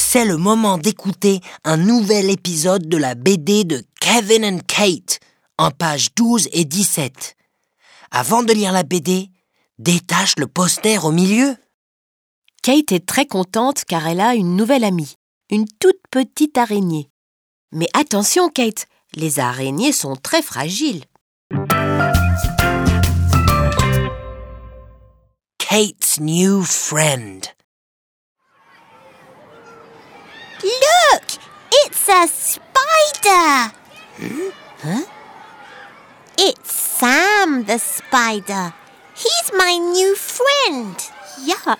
C'est le moment d'écouter un nouvel épisode de la BD de Kevin and Kate, en pages 12 et 17. Avant de lire la BD, détache le poster au milieu. Kate est très contente car elle a une nouvelle amie, une toute petite araignée. Mais attention Kate, les araignées sont très fragiles. Kate's new friend. Look! It's a spider! Huh? It's Sam the spider. He's my new friend. Yuck.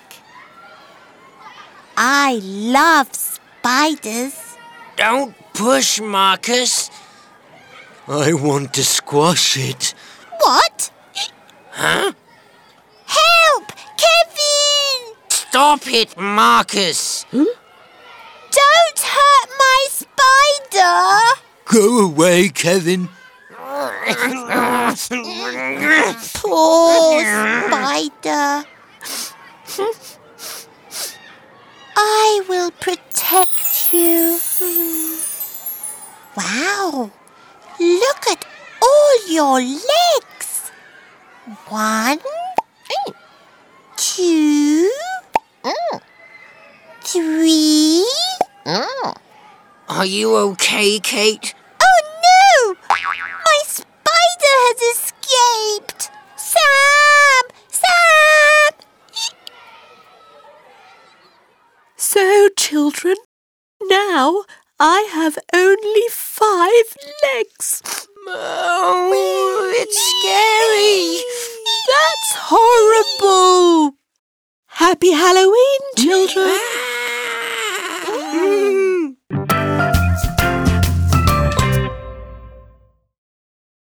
I love spiders. Don't push, Marcus. I want to squash it. What? Huh? Help! Kevin! Stop it, Marcus. Don't hurt my spider! Go away, Kevin. Poor spider. I will protect you. Wow! Look at all your legs. 1, 2, 3. Are you okay, Kate? Oh no! My spider has escaped! Sam! Sam! So, children, now I have only 5 legs. Oh, it's scary. That's horrible. Happy Halloween, children.